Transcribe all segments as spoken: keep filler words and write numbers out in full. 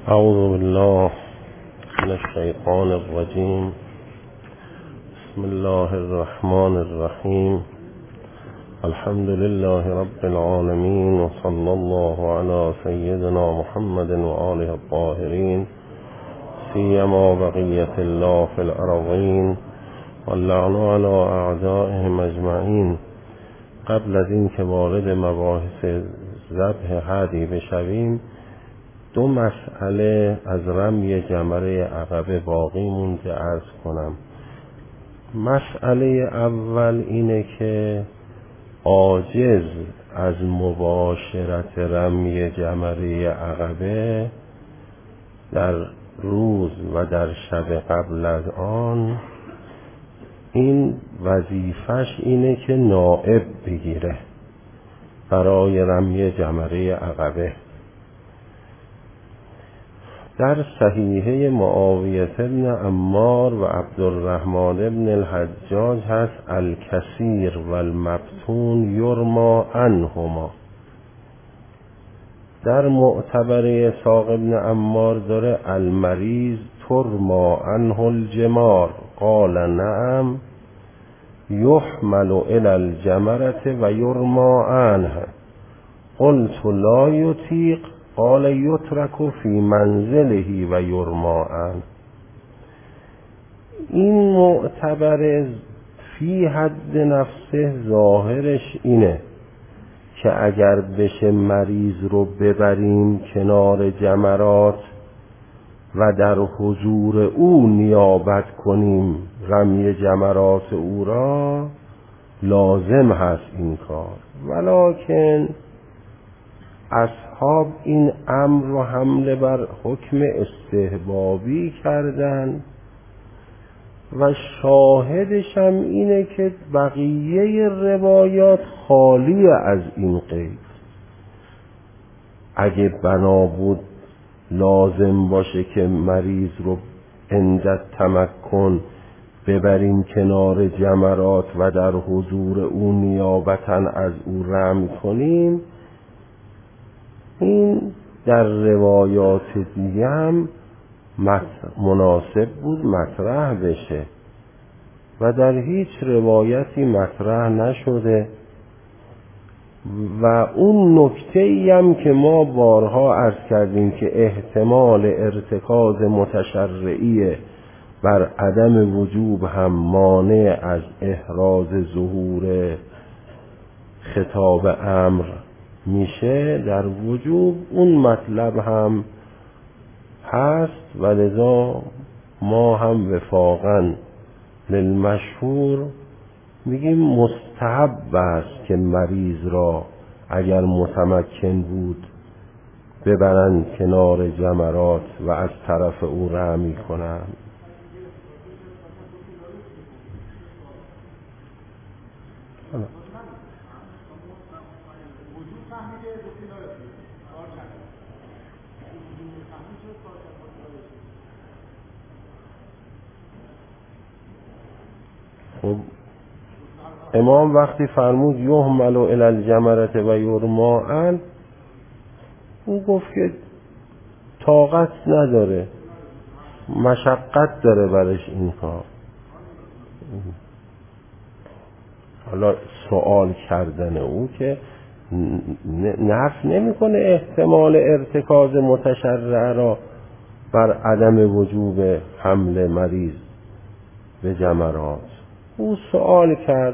اعوذ بالله من الشیطان الرجیم. بسم الله الرحمن الرحیم. الحمد لله رب العالمین و صلی الله علی سیدنا محمد و آله الطاهرین، سیما بقیة الله فی الارضین واللعن علی اعدائهم اجمعین. قبل از این که وارد مباحث ذبح هدی بشویم، دو مسئله از رمی جمره عقبه باقی مونده عرض کنم. مسئله اول اینه که عاجز از مباشرت رمی جمره عقبه در روز و در شب قبل از آن، این وظیفش اینه که نائب بگیره برای رمی جمره عقبه. در صحیحه معاویه بن عمار و عبدالرحمن بن الحجاج هست الکثیر و المبتون یرما عنهما. در معتبر اسحاق بن عمار داره المریض ترما عنه الجمار، قال نعم یحمل الی الجمرة و یرما عنه، قلت لا یطیق، قال یترک فی منزله و یرما عنه. این معتبر فی حد نفسه ظاهرش اینه که اگر بشه مریض رو ببریم کنار جمرات و در حضور او نیابت کنیم رمی جمرات او را، لازم هست این کار. ولکن اصحاب این امر رو حمله بر حکم استحبابی کردن و شاهدش هم اینه که بقیه روایات خالی از این قید. اگه بنا بود لازم باشه که مریض رو عند تمکن ببریم کنار جمرات و در حضور او نیابتا از او رمی کنیم، این در روایات دیگه هم مناسب بود مطرح بشه و در هیچ روایتی مطرح نشده. و اون نکته‌ای هم که ما بارها عرض کردیم که احتمال ارتکاز متشرعی بر عدم وجوب هم مانع از احراز ظهور خطاب امر میشه، در وجوب اون مطلب هم هست و لذا ما هم وفاقا للمشهور میگیم مستحب است که مریض را اگر متمکن بود ببرند کنار جمرات و از طرف او رمی کنند. خب امام وقتی فرمود یحمل الی الجمرة و یرما عنه، او گفت که طاقت نداره، مشقت داره برش این کار. حالا سوال کردن او که نفی نمیکنه احتمال ارتکاز متشرع را بر عدم وجوب حمل مریض به جمرات. او سوال کرد.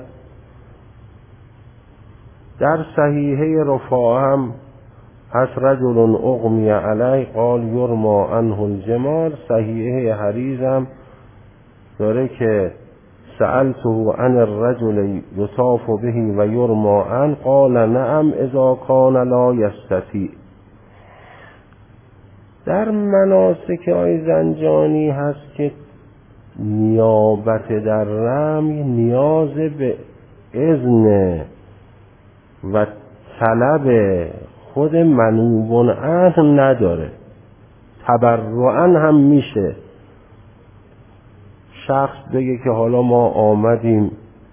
در صحیحه رفاعه هم هست رجل اغمی علیه قال یرما عنه الجمار. صحیحه حریز هم داره که سألته عن الرجل یطاف به و یرما عنه قال نعم اذا کان لا یستطیع. در مناسک آی زنجانی هست که نیابت در رمی نیاز به اذن و طلب خود منوب عنه نداره، تبرعاً هم میشه. شخص بگه که حالا ما آمدیم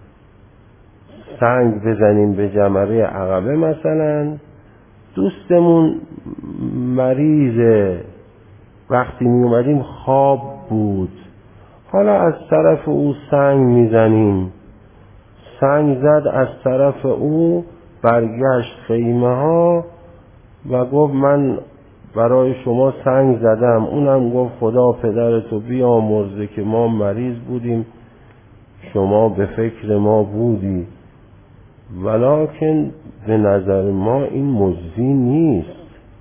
سنگ بزنیم به جمره عقبه، مثلا دوستمون مریضه وقتی می اومدیم خواب بود، حالا از طرف او سنگ میزنیم. سنگ زد از طرف او، برگشت خیمه ها و گفت من برای شما سنگ زدم. اونم گفت خدا پدرتو بیامرزه که ما مریض بودیم، شما به فکر ما بودی. ولکن به نظر ما این مجزی نیست،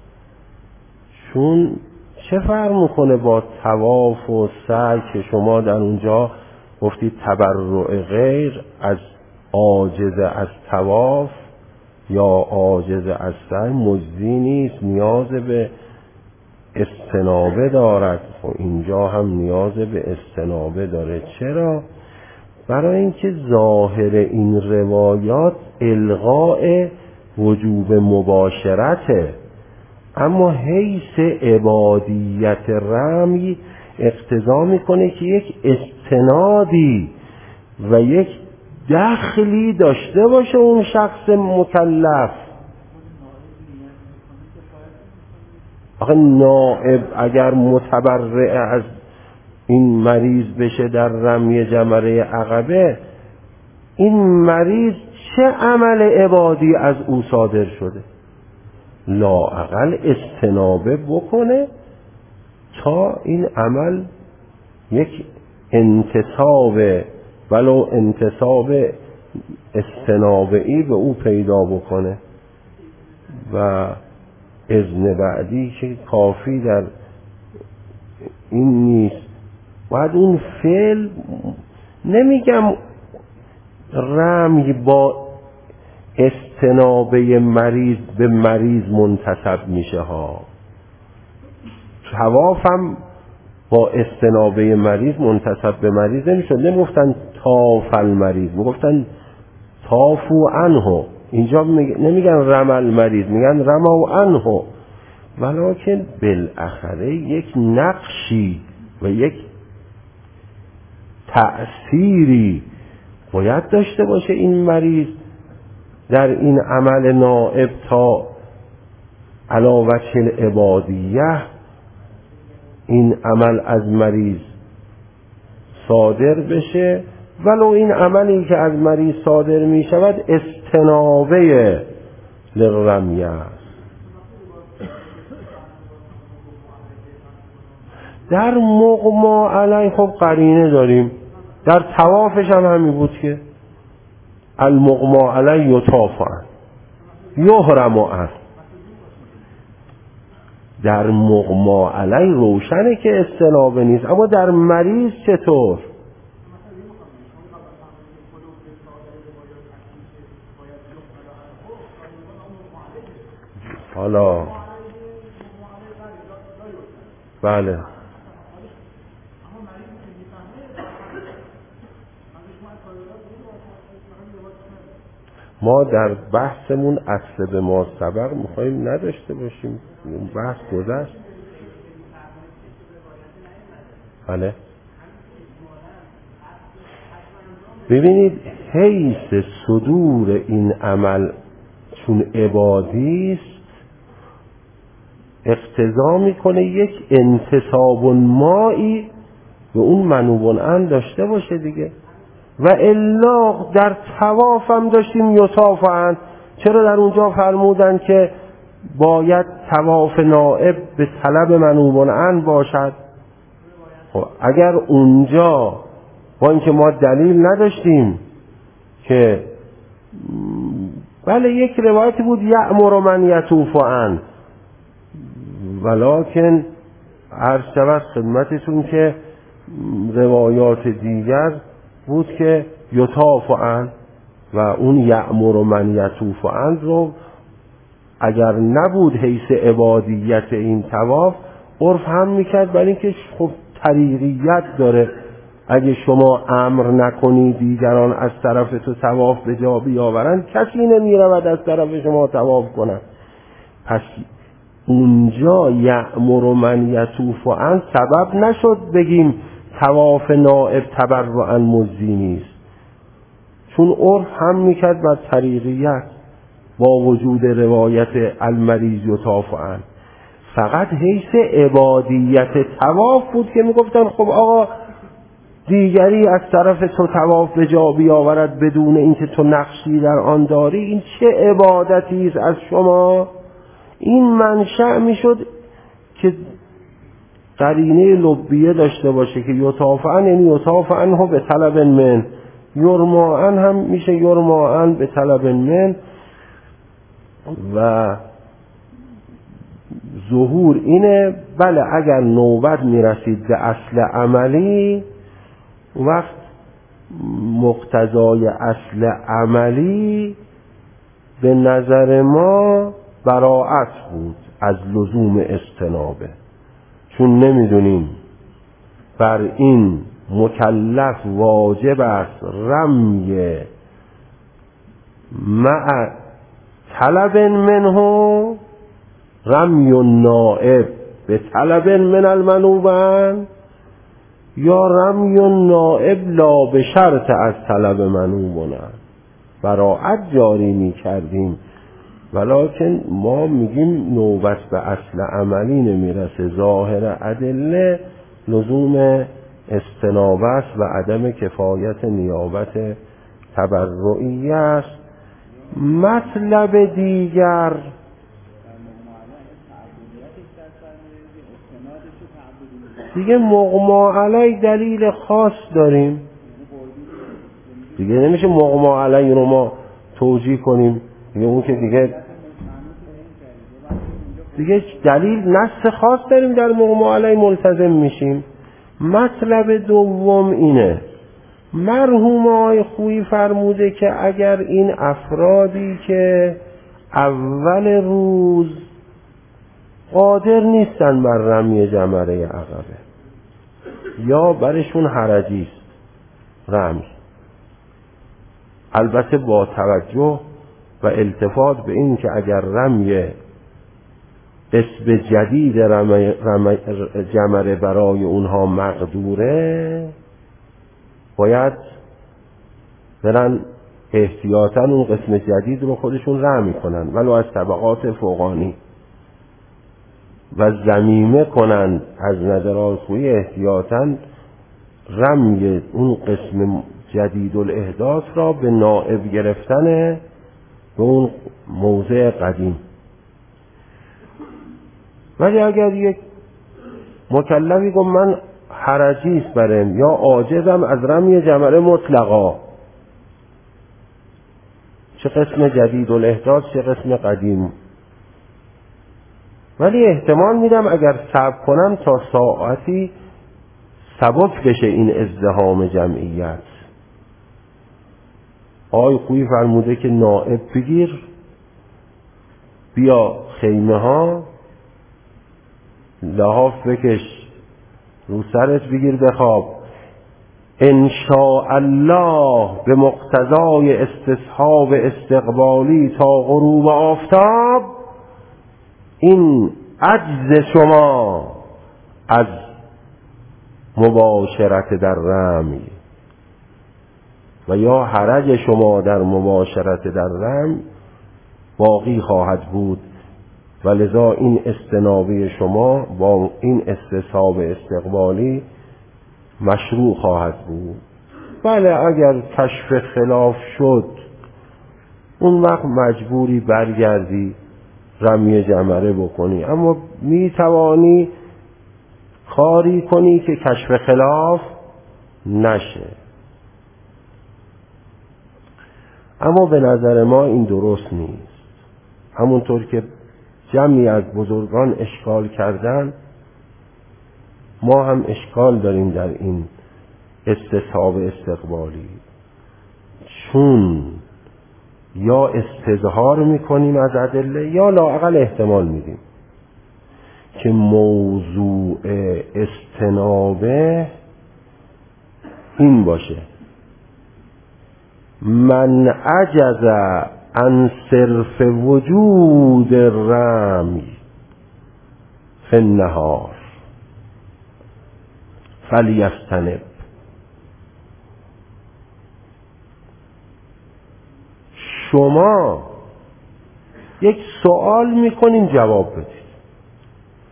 چون چه فرق میکنه با طواف و سعی که شما در اونجا گفتید تبرع غیر از عاجز از طواف یا عاجز از سعی مجزی نیست، نیاز به استنابه دارد. خب اینجا هم نیاز به استنابه داره. چرا؟ برای اینکه ظاهر این روایات الغاء وجوب مباشرته، اما حیث عبادیت رمی اقتضا میکنه که یک استنادی و یک دخلی داشته باشه اون شخص مکلف. آخه نائب اگر متبرع از این مریض بشه در رمی جمره عقبه، این مریض چه عمل عبادی از او صادر شده؟ لااقل استنابه بکنه تا این عمل یک انتصاب ولو انتصاب استنابه‌ای به او پیدا بکنه و اذن بعدی که کافی در این نیست. باید اون فعل، نمیگم رمی با استنابه مریض به مریض منتسب میشه ها، طوافم با استنابه مریض منتسب به مریض نمیشه. نمیگفتن طاف المریض، میگفتن طافو عنه. اینجا نمیگن رمل مریض، میگن رمو عنه. ولکن بالاخره یک نقشی و یک تأثیری باید داشته باشه این مریض در این عمل نائب تا علی وجه العبادیه این عمل از مریض صادر بشه، ولو این عملی که از مریض صادر می شود استنابه للرمیه است. در مغما علی خب قرینه داریم، در طوافش هم همین بود که المغما علی یطاف عنه یحرم عنه. در مغما علی روشنه که استنابه نیست، اما در مریض چطور؟ حالا بله ما در بحثمون اصل به ما سبق میخواییم نداشته باشیم، اون بحث گذشت. بله ببینید حیث صدور این عمل چون عبادی است اقتضا میکنه یک انتصاب مایی به اون منوبن ان داشته باشه دیگه. و الا در طواف هم داشتیم یطافن. چرا در اونجا فرمودن که باید طواف نائب به طلب منوبن ان باشد؟ خب اگر اونجا با اینکه ما دلیل نداشتیم که بله یک روایتی بود یأمر من یطوف ان، ولکن عرض شود خدمتتون که روایات دیگر بود که یطاف ان و اون یأمر من یطوف ان رو اگر نبود حیث عبادیت این طواف عرف هم میکرد، برای اینکه خب طریقیت داره. اگه شما امر نکنی دیگران از طرف تو طواف به جا بیاورند، کسی نمیرود از طرف شما طواف کنند. پس اونجا یأمر من یطوف ان سبب نشد بگیم طواف نائب تبرعا مجزی نیست، چون عرف هم میکرد بر طریقیت با وجود روایت المریض یطاف ان. فقط حیث عبادیت طواف بود که میگفتن خب آقا دیگری از طرف تو طواف به جا بیاورد بدون اینکه تو نقشی در آن داری، این چه عبادتی است از شما؟ این منشأ میشد که قرینه لبیه داشته باشه که یطافعن، یعنی یطافعن ها به طلب من، یرماعن هم میشه یرماعن به طلب من. و ظهور اینه. بله اگر نوبت میرسید به اصل عملی، وقت مقتضای اصل عملی به نظر ما براءت بود از لزوم استنابه، چون نمیدونیم بر این مکلف واجب است رمی مع طلب منه، رمی النائب به طلب من المنوبن، یا رمی النائب لا به شرط از طلب منوبن. براءت جاری می کردیم، ولکن ما میگیم نوبت به اصل عملی نمیرسه. ظاهر ادله لزوم استنابه است و عدم کفایت نیابت تبرعی است. مطلب دیگر دیگه مغما علی دلیل خاص داریم دیگه، نمیشه مغما علی رو ما توجیه کنیم دیگه، اون که دیگه دیگه دلیل نص خاص داریم در مغما علی ملتزم میشیم. مطلب دوم اینه، مرحوم آقای خویی فرموده که اگر این افرادی که اول روز قادر نیستن بر رمی جمره عقبه یا برشون حرجی است رمی، البته با توجه و التفات به این که اگر رمی اسم جدید رمی رمی جمره برای اونها مقدوره، باید برن احتیاطاً اون قسم جدید رو خودشون رمی کنن ولو از طبقات فوقانی و ضمیمه کنن از نظر آخوی احتیاطاً رمی اون قسم جدید الاحداث را به نائب گرفتن به اون موضع قدیم. ولی اگر یک مکلفی گفت من حرجی است برم یا عاجزم از رمی جمره مطلقا، چه قسم جدید الاحداث چه قسم قدیم، ولی احتمال میدم اگر صبر کنم تا ساعتی سبک بشه این ازدحام جمعیت. آقای خویی فرموده که نائب بگیر، بیا خیمه ها لحاف بکش رو سرت بگیر بخواب، ان شاء الله به مقتضای استصحاب استقبالی تا غروب آفتاب این عجز شما از مباشرت در رمی و یا حرج شما در مباشرت در رمی باقی خواهد بود و لذا این استنابه شما با این استصحاب استقبالی مشروع خواهد بود. بله اگر کشف خلاف شد اون وقت مجبوری برگردی رمی جمره بکنی، اما می توانی کاری کنی که کشف خلاف نشه. اما به نظر ما این درست نیست. همونطور که جمعی از بزرگان اشکال کردن، ما هم اشکال داریم در این استصحاب استقبالی، چون یا استظهار میکنیم از ادله یا لااقل احتمال میدیم که موضوع استنابه این باشه: من عجز عن صرف وجود الرمی فی النهار فلیستنب. شما یک سوال میکنیم جواب بدید.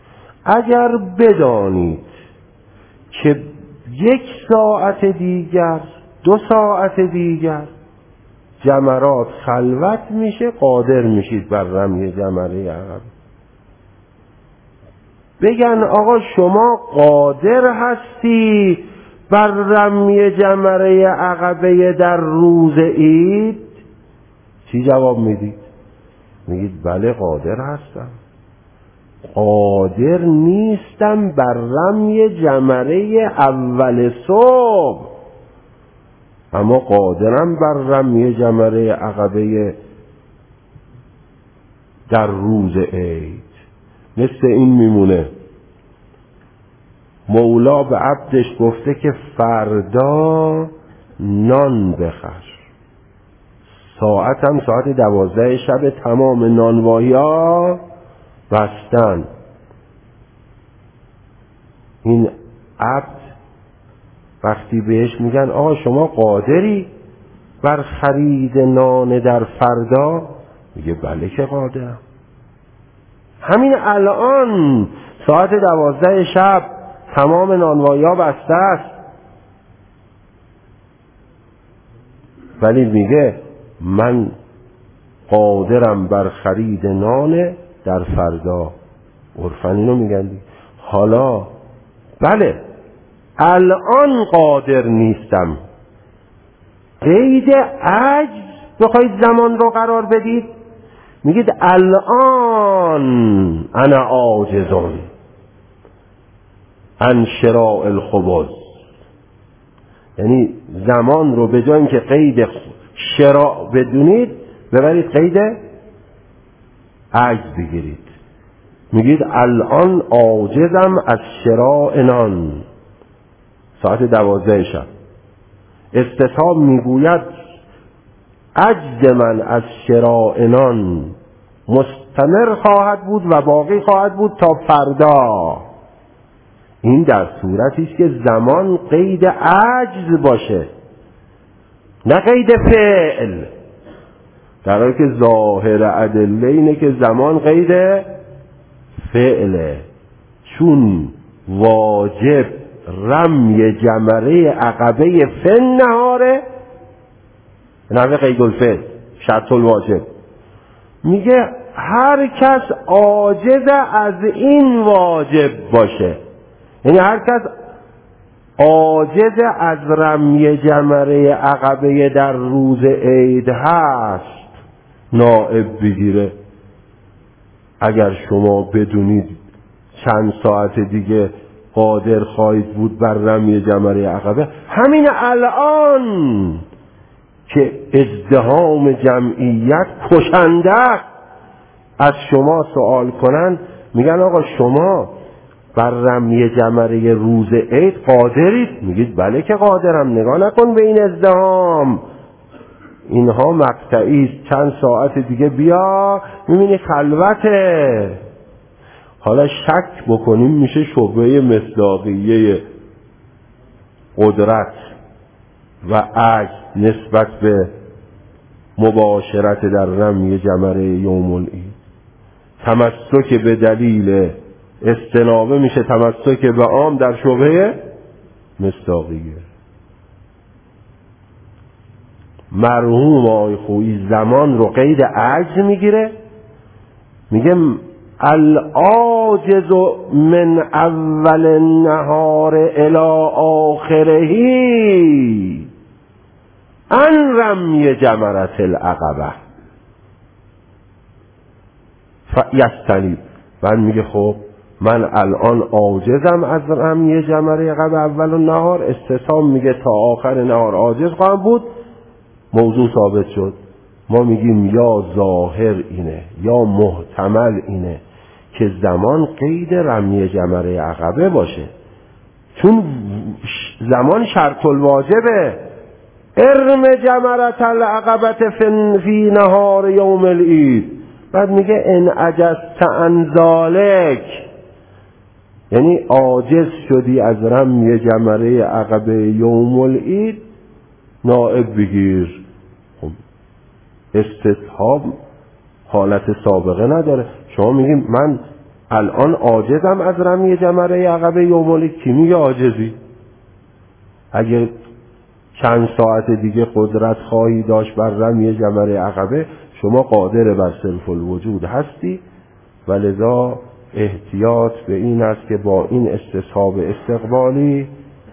اگر بدانید که یک ساعت دیگر دو ساعت دیگر جمرات خلوت میشه، قادر میشید بر رمی جمره عقبه. بگن آقا شما قادر هستی بر رمی جمره عقبه در روز عید؟ چی جواب میدید؟ میگید بله قادر هستم. قادر نیستم بر رمی جمره اول صبح، اما قادرم بر رمی جمره عقبه در روز عید. مثل این میمونه مولا به عبدش گفته که فردا نان بخر، ساعت هم ساعت دوازده شب، تمام نانوایی ها بستن. این عبد وقتی بهش میگن آقا شما قادری بر خرید نان در فردا؟ میگه بله که قادرم، همین الان ساعت دوازده شب تمام نانوایی ها بسته است. ولی میگه من قادرم بر خرید نان در فردا. عرفاً اینو میگن. حالا بله الان قادر نیستم، قید عجز بخواید زمان رو قرار بدید، میگید الان انا عاجزون عن شراء الخبز. یعنی زمان رو به جای اینکه قید شراء بدونید ببرید قید عجز بگیرید. میگید الان عاجزم از شراء نان، ساعت دوازده شب. استصحاب میگوید عجز من از شراء نان مستمر خواهد بود و باقی خواهد بود تا فردا. این در صورتی است که زمان قید عجز باشه، نه قید فعل. در حالی که ظاهر ادله اینه که زمان قید فعله، چون واجب رمی جمره عقبه فن نهاره، نحوه قید الفعل شرط الواجب. میگه هر کس عاجز از این واجب باشه، یعنی هر کس عاجز از رمی جمره عقبه در روز عید هست نائب بگیره. اگر شما بدونید چند ساعت دیگه قادر خواهید بود بر رمی جمره عقبه، همین الان که ازدحام جمعیت کشنده از شما سوال کنن، میگن آقا شما بر رمی جمره روز عید قادرید؟ میگید بله که قادرم. نگاه نکن به این ازدحام، اینها مقطعی است، چند ساعت دیگه بیا میبینی خلوته. حالا شک بکنیم میشه شبهه مصداقیه قدرت و عجز نسبت به مباشرت در رمی جمره یوم العید. تمسک به دلیل استنابه میشه تمسک به عام در شبهه مصداقیه. مرحوم آقای خویی زمان رو قید عجز میگیره، میگه العاجز من اول النهار الى آخرهی ان رمی جمرة العقبه فیستنیب. من میگه خب من الان عاجزم از رمی جمره عقبه اول النهار، استثام میگه تا آخر نهار عاجز خواهم بود، موضوع ثابت شد. ما میگیم یا ظاهر اینه یا محتمل اینه که زمان قید رمی جمره عقبه باشه، چون زمان شرط الواجبه. ارم جمرة العقبه فی نهار یوم العید. بعد میگه ان عجزت عن ذلک، یعنی عاجز شدی از رمی جمره عقبه یوم العید نائب بگیر. خب استصحاب حالت سابقه نداره. شما میگیم من الان عاجزم از رمی جمره عقبه یومالی. کی میگه عاجزی؟ اگه چند ساعت دیگه قدرت خواهی داشت بر رمی جمره عقبه، شما قادر بر سلف الوجود هستی. ولذا احتیاط به این است که با این استصحاب استقبالی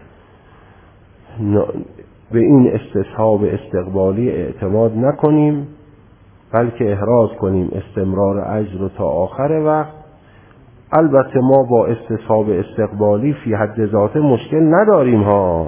به این استصحاب استقبالی اعتماد نکنیم، بلکه احراز کنیم استمرار اجر رو تا آخر وقت. البته ما با استصحاب استقبالی فی حد ذاته مشکل نداریم ها.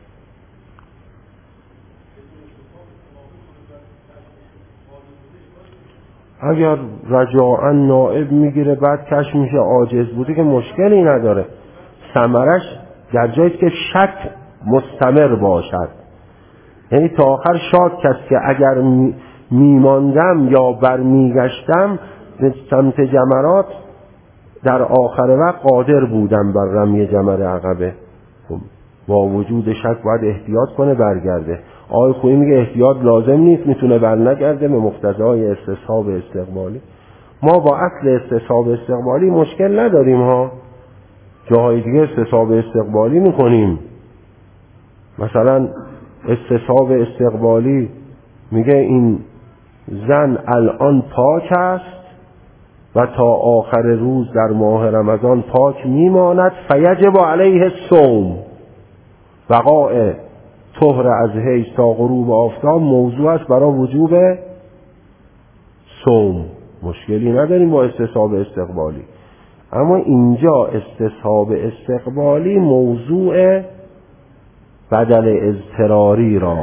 اگر رجاعاً نائب میگیره بعد کش میشه عاجز بوده که مشکلی نداره. ثمرش در جایی که شک مستمر باشد، یعنی تا آخر شاک کس که اگر میماندم یا برمیگشتم به سمت جمرات در آخر وقت قادر بودم بر رمی جمر عقبه. با وجود شک باید احتیاط کنه برگرده. آقای خویی میگه احتیاط لازم نیست، میتونه برنگرده به مقتضای استصحاب استقبالی. ما با اصل استصحاب استقبالی مشکل نداریم ها. جاهای دیگه استصحاب استقبالی میکنیم. مثلا استصحاب استقبالی میگه این زن الان پاک است و تا آخر روز در ماه رمضان پاک میماند، فیجب علیه الصوم. بقاء طهر از حیض تا غروب آفتاب موضوع است برای وجوب صوم. مشکلی نداریم با استصحاب استقبالی. اما اینجا استصحاب استقبالی موضوع بدل اضطراری را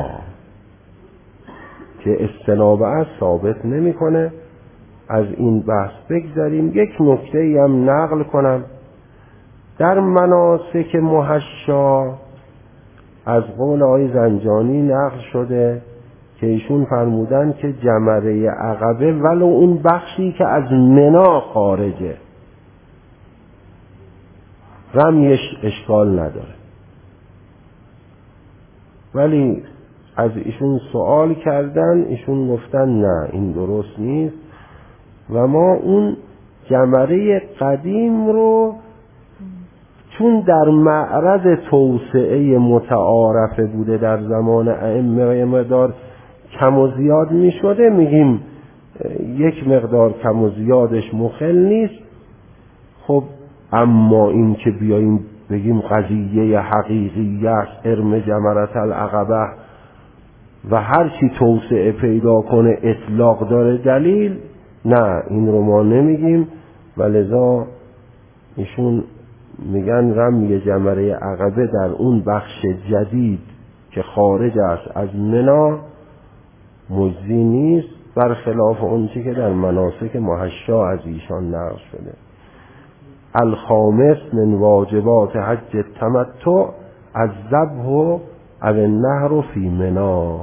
که استنابه است ثابت نمی‌کنه. از این بحث بگذاریم. یک نکته‌ای هم نقل کنم. در مناسک محشا از قول آقای زنجانی نقل شده که ایشون فرمودن که جمره عقبه ولو اون بخشی که از منا خارجه رمیش اشکال نداره، ولی از ایشون سوال کردن، ایشون گفتن نه این درست نیست و ما اون جمره قدیم رو چون در معرض توسعه متعارفه بوده در زمان ائمه مقدار کم و زیاد می شده، میگیم یک مقدار کم و زیادش مخل نیست. خب اما این که بیاییم بگیم قضیه حقیقی است ارم جمرت العقبه و هر چی توسعه پیدا کنه اطلاق داره دلیل، نه این رو ما نمیگیم. ولذا ایشون میگن رمی جمره عقبه در اون بخش جدید که خارج است از منا مجزی نیست، برخلاف اون چی که در مناسک محشا از ایشان نقل شده. الخامس من واجبات حج التمتع الذبح او النحر فی منا.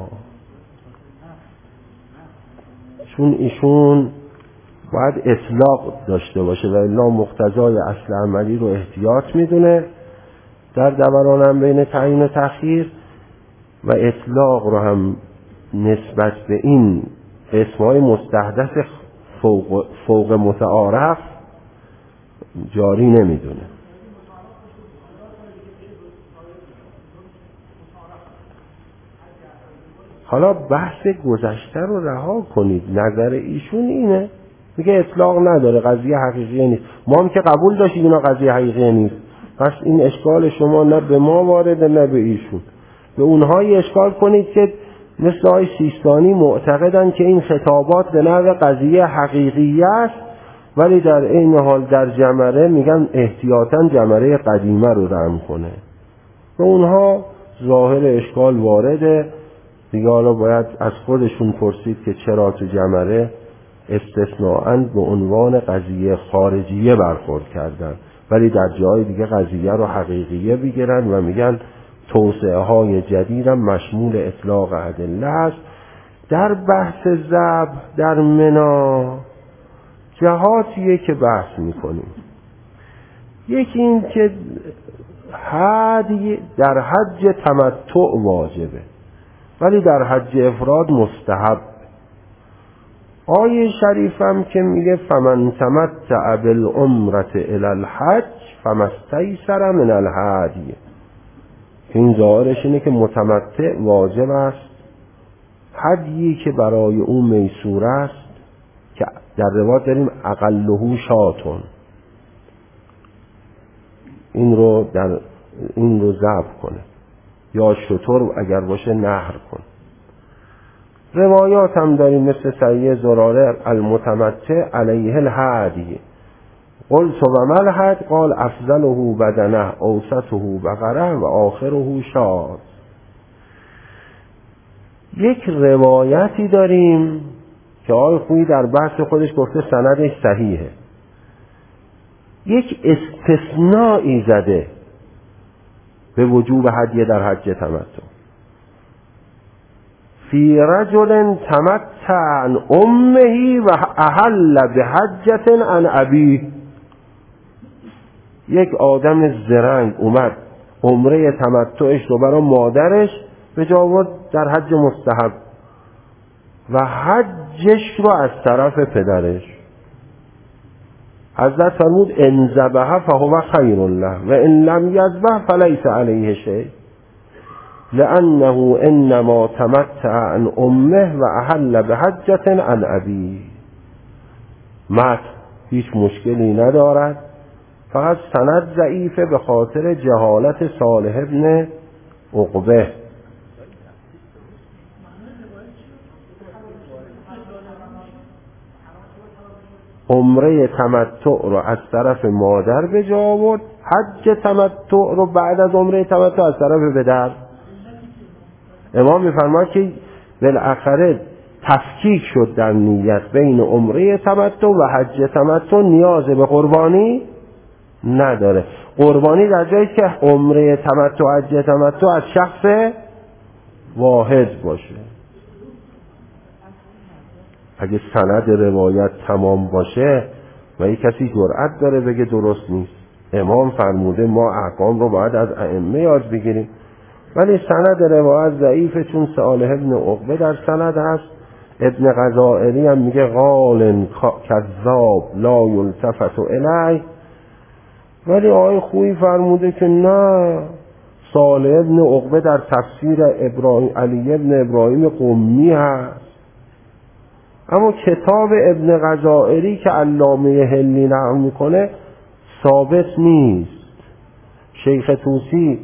چون ایشون باید اطلاق داشته باشه و الا مقتضای اصل عملی رو احتیاط میدونه در دورانم بین تعیین و تأخیر، و اطلاق رو هم نسبت به این اسمای مستحدث فوق, فوق متعارف جاری نمیدونه. حالا بحث گذشته رو رها کنید. نظر ایشون اینه، میگه اطلاق نداره، قضیه حقیقی نیست. ما هم که قبول داشتیم اینا قضیه حقیقی نیست. پس این اشکال شما نه به ما وارده نه به ایشون. به اونهایی اشکال کنید که مثل آقای سیستانی معتقدن که این خطابات به نوع قضیه حقیقی است، ولی در این حال در جمره میگن احتیاطاً جمره قدیمه رو رم کنه. به اونها ظاهر اشکال وارده دیگه. حالا باید از خودشون پرسید که چرا تو جمره استثناءً به عنوان قضیه خارجیه برخورد کردن، ولی در جای دیگه قضیه رو حقیقیه بگیرن و میگن توسعه های جدیدم مشمول اطلاق ادله است. در بحث ذبح در منا جهاتیه که بحث میکنیم. یکی این که هدی در حج تمتع واجبه ولی در حج افراد مستحب. آیه شریفم که میگه فمن تمتع بالعمرة الی الحج فمستیسر من الهدی، این ظاهرش اینه که متمتع واجب است، هدیی که برای او میسور است، که در روایت داریم اقله شاتون، این رو در این رو ذبح کنه، یا شتر اگر باشه نحر کن. روایات هم داریم مثل صحیح زراره المتمتع علیه الهدی، قلت و ما الهدی قال افضله بدنه اوسطه بقره و آخره شاة. یک روایتی داریم که آقای خویی در بحث خودش گفته سندش صحیحه، یک استثنایی زده به وجوب هدیه در حج تمتع. فی رجل تمتع عن امه و احل بحجة عن ابیه، یک آدم زرنگ اومد عمره تمتعش رو برای مادرش به جا آورد در حج مستحب و حجش رو از طرف پدرش. حضرت فرمود ان ذبح فهو خیر له و ان لم یذبح فلیس علیه شیء لانه انما تمتع عن امه و احل بحجة عن ابیه. متن هیچ مشکلی ندارد، فقط سند ضعیفه به خاطر جهالت صالح ابن عقبه. عمره تمتع رو از طرف مادر به جا آورد، حج تمتع رو بعد از عمره تمتع از طرف پدر. امام می‌فرماید که بالاخره تفکیک شد در نیت بین عمره تمتع و حج تمتع، نیاز به قربانی نداره. قربانی در جایی که عمره تمتع و حج تمتع از شخص واحد باشه. اگه سند روایت تمام باشه و یک کسی جرأت داره بگه درست نیست، امام فرموده ما احکام رو باید از ائمه یاد بگیریم، ولی سند روایت ضعیفه چون صالح ابن عقبه در سند هست. ابن غزائری هم میگه قال کذاب لا یلتفت الیه، ولی آقای خویی فرموده که نه، صالح ابن عقبه در تفسیر ابراهیم علی ابن ابراهیم قمی هست. اما کتاب ابن غزائری که علامه هلی نقل میکنه ثابت نیست. شیخ طوسی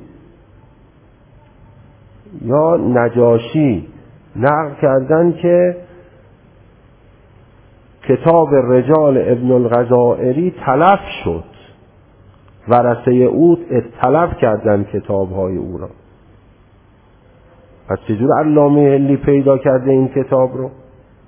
یا نجاشی نقل کردن که کتاب رجال ابن الغزائری تلف شد، ورثه او تلف کردن کتاب‌های او را. پس چجور علامه هلی پیدا کرده این کتاب رو؟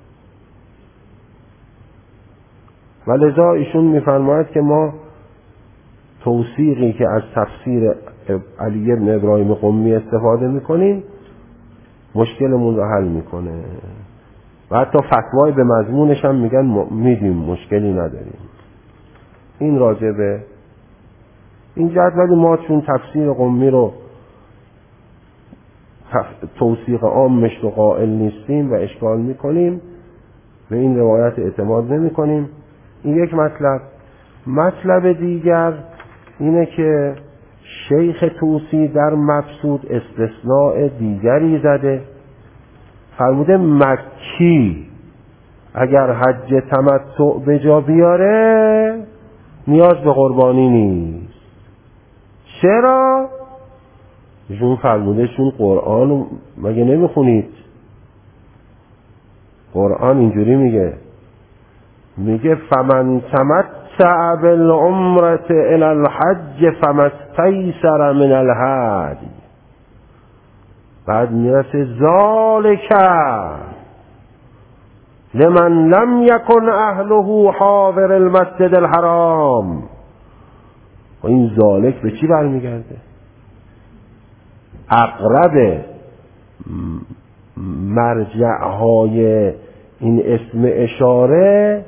ولذا ایشون میفرماید که ما توثیقی که از تفسیر علی ابن ابراهیم قمی استفاده میکنیم مشکلمون رو حل میکنه و حتی فتوای به مضمونش هم میگن میدیم، مشکلی نداریم. این راجبه این جهت. ولی ما چون تفسیر قمی رو توثیق عامش رو قائل نیستیم و اشکال میکنیم، به این روایت اعتماد نمی کنیم. این یک مطلب. مطلب دیگر اینه که شیخ طوسی در مبسوط استثناء دیگری زده، فرموده مکی اگر حج تمتع به جا بیاره نیاز به قربانی نیست. چرا؟ ایشون فرموده چون قرآن مگه نمیخونید؟ قرآن اینجوری میگه میگه فمن تمتع بالعمرة الى الحج فمستیسر من الهدی، بعد میرسه ذالک لمن لم یکن اهله حاضر المسجد الحرام. و این ذالک به چی برمیگرده؟ اقرب مرجعهای این اسم اشاره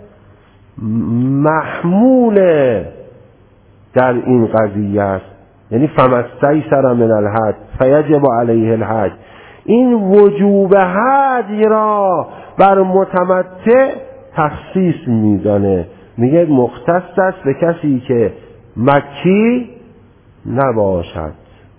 محمول در این قضیه است، یعنی فمستیسر من الحج فیجب علیه الحج. این وجوب حج را بر متمتع تخصیص میدانه، میگه مختص است به کسی که مکی نباشد.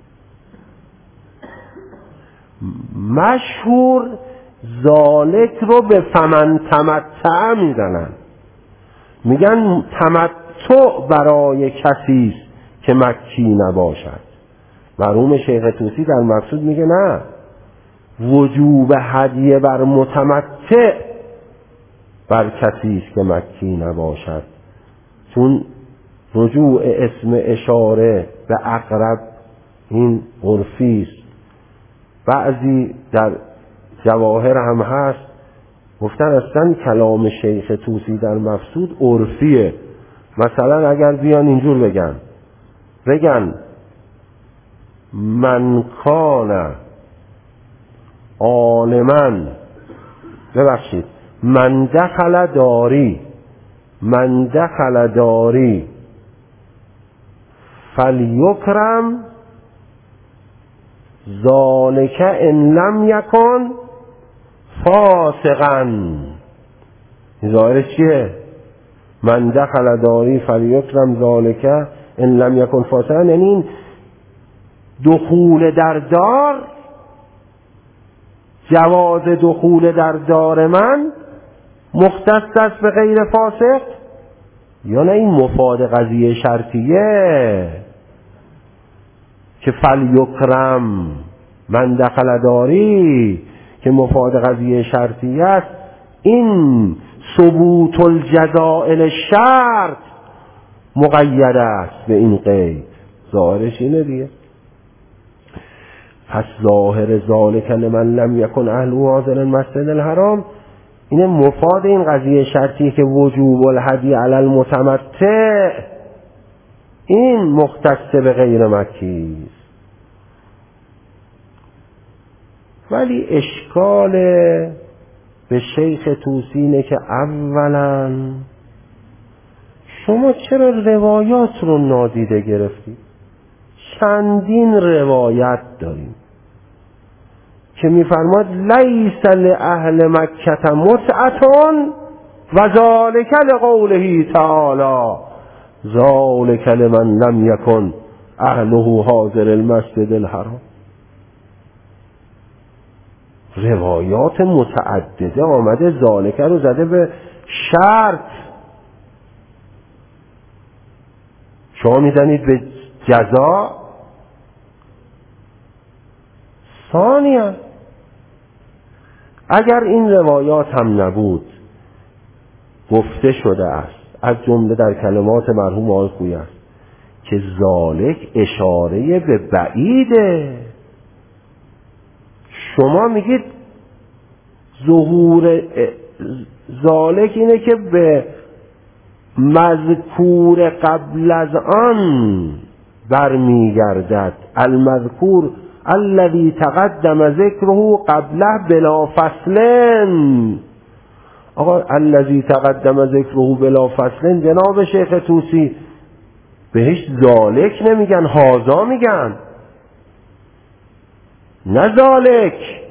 مشهور ذالک رو به فمن تمتع میزنن، میگن تمتع برای کسی است که مکی نباشد. مرحوم شیخ طوسی در مقصود میگه نه، وجوب هدیه بر متمتع بر کسی است که مکی نباشد، چون رجوع اسم اشاره به اقرب این عرفی است. بعضی در جواهر هم هست گفتن اصلا کلام شیخ طوسی در مقصود عرفیه. مثلا اگر بیان اینجور بگن بگن من کان عالما، ببخشید من دخل داری، من دخل داری فلیکرم ذالک ان لم یکن فاسقا. ظاهرش چیه؟ من دخل داری فلیکرم ذالک ان لم یکن فاسقا، یعنی این دخول در دار، جواز دخول در دار من مختص است به غیر فاسق، یا نه این مفاد قضیه شرطیه که فلیکرم من دخل داری که مفاد قضیه شرطیه است، این ثبوت الجزاء الشرط مقید است به این قید. ظاهرش اینه دیگه. پس ظاهر ذالک لمن لم یکن اهله حاضر المسجد الحرام، این مفاد این قضیه شرطی که وجوب الهدی علی المتمتع این مختص به غیر مکی است. ولی اشکال به شیخ طوسی اینه که اولا شما چرا روایات رو نادیده گرفتید؟ چندین روایت داریم که میفرماد لیس لأهل مکة متعتون و ذالک لقوله تعالی ذالک لمن لم یکن اهله حاضر المسجد الحرام. روایات متعدده آمده ذالک رو زده به شرط، شما میزنید به جزا. ثانیا اگر این روایات هم نبود، گفته شده است از جمله در کلمات مرحوم آقای خویی است که ذالک اشاره به بعیده. شما میگید ظهور ذالک اینه که به مذکور قبل از آن برمیگردد، المذکور الذي تقدم ذکره قبله بلا فصل. آقا الذي تقدم ذکره بلا فصل جناب شیخ طوسی بهش ذالک نمیگن، هازا میگن، نه ذالک.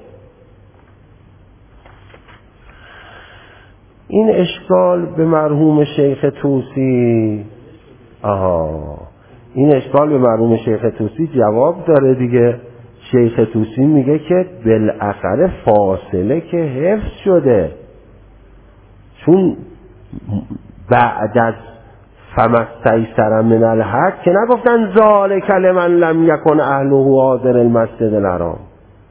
این اشکال به مرحوم شیخ طوسی آها این اشکال به مرحوم شیخ طوسی جواب داره دیگه. شیخ طوسی میگه که بالاخره فاصله که حفظ شده، چون بعد از فمستیسر من الحق که نگفتن ذالک لمن لم یکن اهله حاضر المسجد الحرام،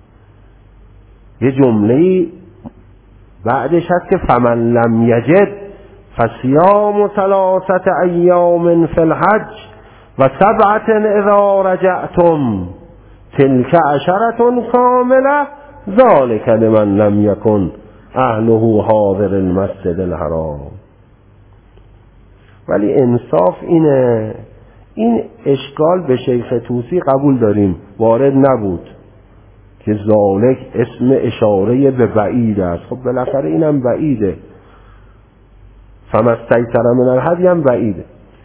یه جمله‌ای بعدش هست که فمن لم یجد فصیام ثلاثه ایام فی الحج و سبعة اذا رجعتم تلك عشرة کامله ذالک لمن لم یکن اهله حاضر المسجد الحرام. ولی انصاف اینه، این اشکال به شیخ طوسی قبول داریم وارد نبود که ذالک اسم اشاره به بعید است. خب بالاخره اینم بعیده، فمستیسر من الهدی هم بعیده.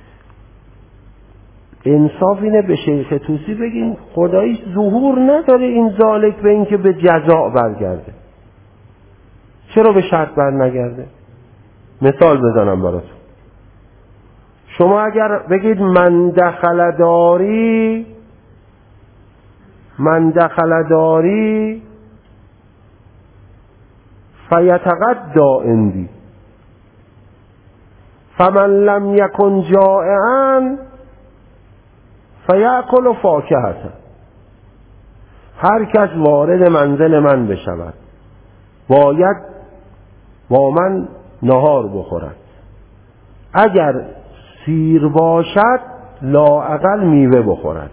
انصاف اینه به شیخ طوسی بگیم خداییش ظهور نداره این ذالک به این که به جزا برگرده. چرا به شرط بر نگرده؟ مثال بزنم براتون. شما اگر بگید من دخل داری، من دخل داری فیتغدا عندی فمن لم یکن جائعا فیأکل فاکهة. هر کس وارد منزل من بشود باید با من نهار بخورد، اگر سیر باشد لااقل میوه بخورد.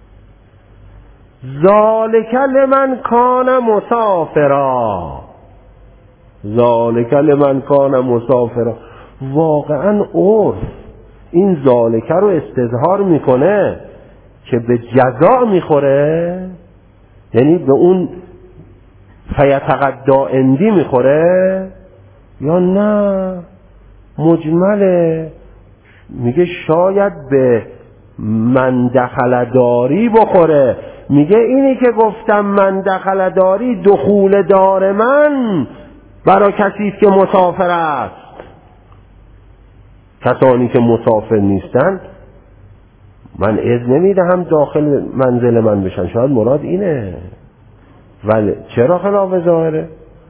ذالک لمن کان مسافرا، ذالک لمن کان مسافرا. واقعا عرف این ذالک رو استظهار میکنه که به جزا میخوره، یعنی به اون فیتغدا عندی میخوره، یا نه مجمله. میگه شاید به من دخل داری بخوره. میگه اینی که گفتم من دخل داری دخول دار من برای کسی که مسافر است. کسانی که مسافر نیستن من اذن نمیدهم داخل منزل من بشن. شاید مراد اینه، ولی چرا خلاف ظاهره؟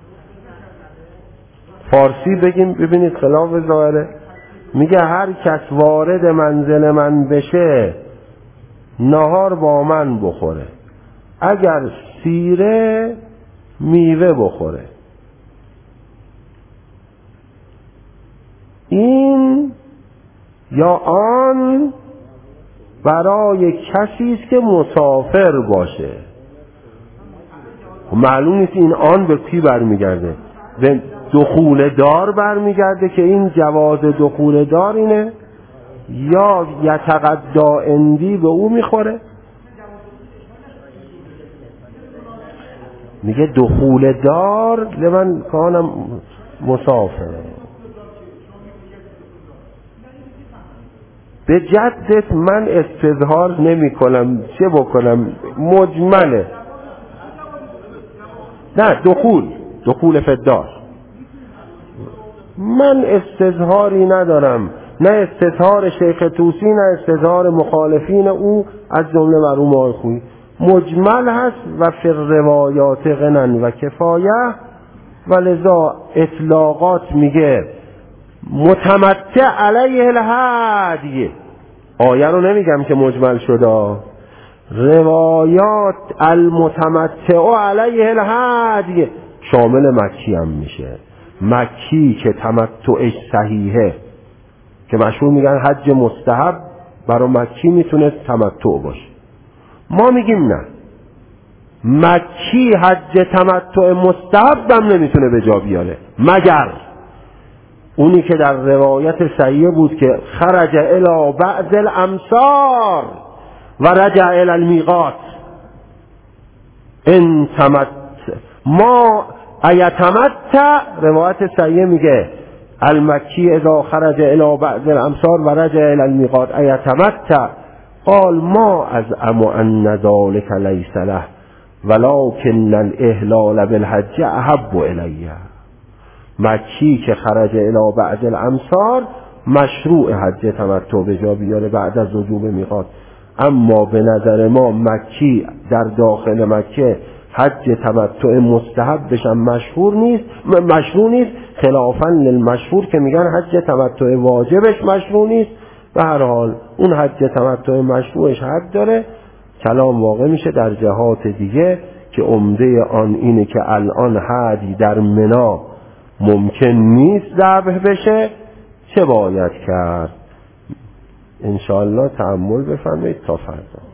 فارسی بگیم ببینید خلاف ظاهره. میگه هر کس وارد منزل من بشه نهار با من بخوره، اگر سیره میوه بخوره. این یا آن برای کسی است که مسافر باشه. معلوم نیست این آن به کی برمیگرده، به دخول دار برمیگرده که این جواز دخول دار اینه، یا یتغدا عندی به او میخوره. میگه دخول دار لمن کان مسافر. به جدت من استظهار نمی کنم، چه بکنم؟ مجمله. نه دخول، دخول فدار. من استظهاری ندارم، نه استظهار شیخ طوسی نه استظهار مخالفین او از جمله مرحوم آقای خویی. مجمل هست و فی روایات غنن و کفایه، و لذا اطلاقات میگه متمتع علیه الهدی. آیه رو نمیگم که مجمل شده، روایات المتمتع علیه الهدی شامل مکی هم میشه. مکی که تمتعش صحیحه، که مشهور میگن حج مستحب برای مکی میتونه تمتع باشه. ما میگیم نه، مکی حج تمتع مستحب هم نمیتونه به جا بیاره، مگر اونی که در روایت صحیحه بود که خرج الی بعض الامصار و رجع الی المیقات. ان تمتع ما ایتمتع، روایت صحیحه میگه المکی اذا خرج الی بعض الامصار و رجع الی المیقات ایتمتع. قال ما از ام ان ذلك لیس له ولكن الاهلال بالحج احب الیه. مکی که خرج الی بعض الامصار مشروع حج تمتع به جا بیاره بعد از وجوب میقات، اما به نظر ما مکی در داخل مکه حج تمتع مستحب بشن مشهور نیست، مشروع نیست، خلافاً للمشهور که میگن حج تمتع واجبش مشروع نیست. به هر حال اون حج تمتع مشروعش حد داره. کلام واقع میشه در جهات دیگه که عمده آن اینه که الان حدی در منا ممکن نیست ذبح بشه، چه باید کرد؟ انشاءالله تأمل بفرمایید تا فردا.